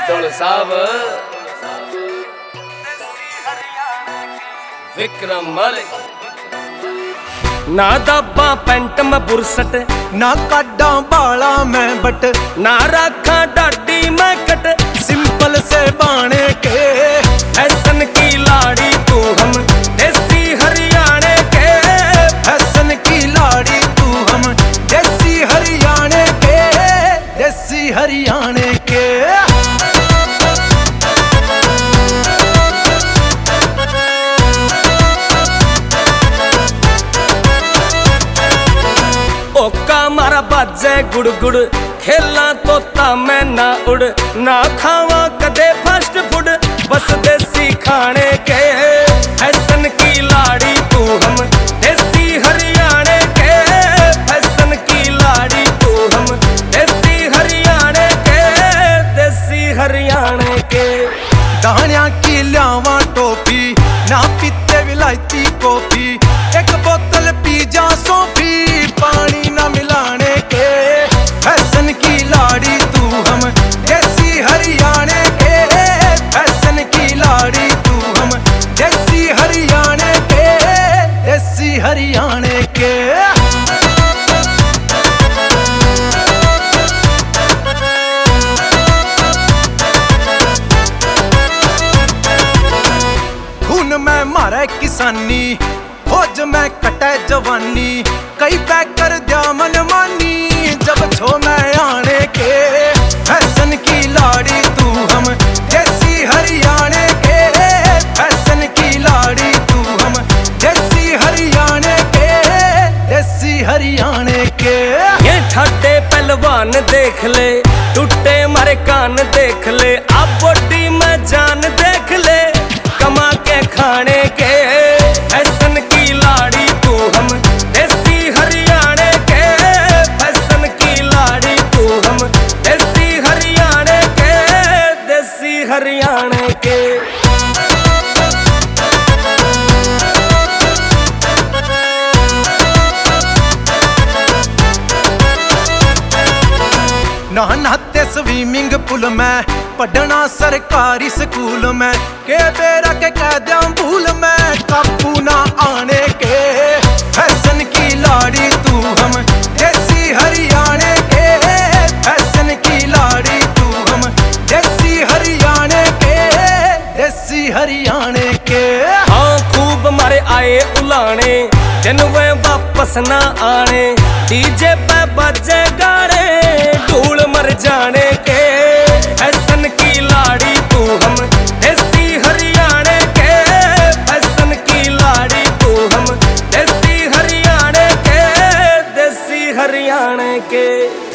ढोल साहब विक्रम मलिक ना दबा पेंट में बुरसट ना काडा बाला मैं बट ना रखा डाडी मैं कट सिंपल से बाणे के फैशन की लाड़ी तू हम देसी हरियाणे के फैशन की लाड़ी तू हम देसी हरियाणे के देसी हरियाणे के ओका मारा बाजे गुड़ गुड़ खेला तोता मैं ना उड़ ना खावा कदे फास्ट फूड बस देसी खाने के फैशन की लाड़ी तू हम देसी हरियाणे के फैशन की लाड़ी तू हम देसी हरियाणे के देसी हरियाणे के दानिया की ल्यावा टोपी ना पीते विलायती कॉफी एक बोतल पी जा सोफी पानी ना मिलाने के फैशन की लाड़ी तू हम देसी हरियाणे के फैशन की लाड़ी तू हम देसी हरियाणे के देसी हरियाणे के खून में मारे किसानी फौज में कटे जवानी कई बैकर दिया मनमानी जब छो मैं आने के फैशन की लाड़ी तू हम देसी हरियाणे के फैशन की लाड़ी तू हम देसी हरियाणे के देसी हरियाणे के ये ठाटे पहलवान देख ले टूटे मारे कान देख ले आप बॉडी में जान देख ले कमा के खाने के फैशन की लाड़ी तू हम देसी हरियाणे के फैशन की लाड़ी तू हम देसी हरियाणे के देसी हरियाणे के नहाते स्विमिंग पूल में पढ़ना सरकारी स्कूल में के बेरा के कैद्या भूल में काबू ना आने के फैशन की लाड़ी तू हम देसी हरियाणे के फैशन की लाड़ी तू हम देसी हरियाणे के देसी हरियाणे के हाँ खूब मारे आए उलाने जिन वे वापस ना आने डीजे पे बजे गाने धूल मर जाने के फैशन की लाड़ी तू हम देसी हरियाणे के फैशन की लाड़ी तू हम देसी हरियाणे के देसी हरियाणे के।